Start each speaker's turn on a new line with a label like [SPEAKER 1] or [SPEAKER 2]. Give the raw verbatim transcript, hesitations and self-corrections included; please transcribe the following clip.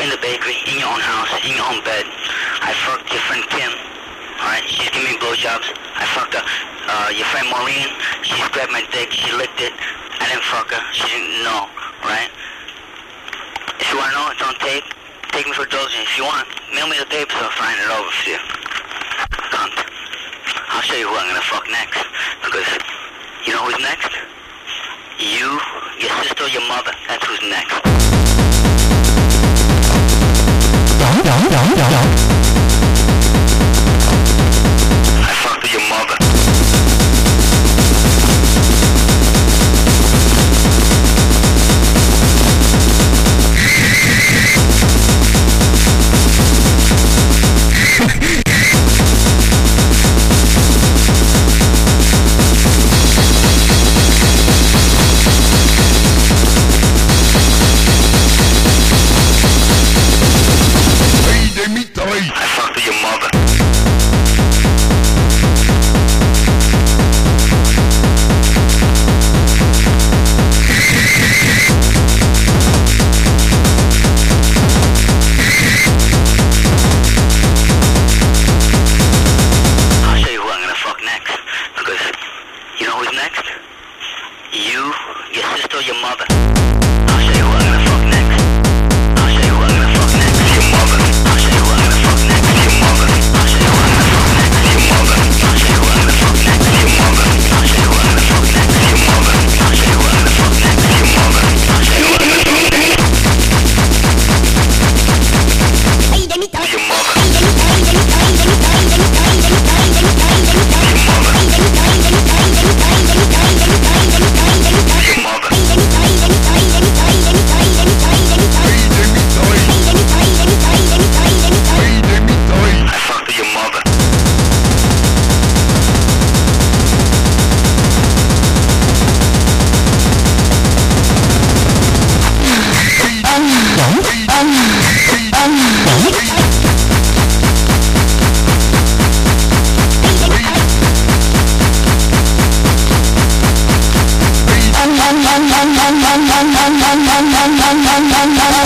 [SPEAKER 1] in the bakery, in your own house, in your own bed. I fucked your friend Kim. Alright, she's giving me blowjobs. I fucked her. Uh, your friend Maureen, she's grabbed my dick, she licked it. I didn't fuck her. She didn't know, right? If you wanna know, it's on tape. Take me for Josie. If you want, mail me the tapes, I'll sign it over for you. Cunt. I'll show you who I'm gonna fuck next. Because, you know who's next? You, your sister, your mother. That's who's next. I fucked with your mother. I fucked with your mother. I'll show you who I'm gonna fuck next. Because, you know who's next? You, your sister, your mother. I'll show you who I'm gonna fuck next. I'll show you who I'm gonna fuck next. Your mother. I'll show you who I'm gonna fuck next. Your mother. I'll show you who I'm gonna fuck next. Your mother. I'll show you who I'm gonna fuck next. Your mother. I'll show you who I'm gonna fuck next. Your mother. I'll show you who I'm gonna fuck next. Your mother. I'll show you who I'm gonna fuck next. Your mother.
[SPEAKER 2] Bye.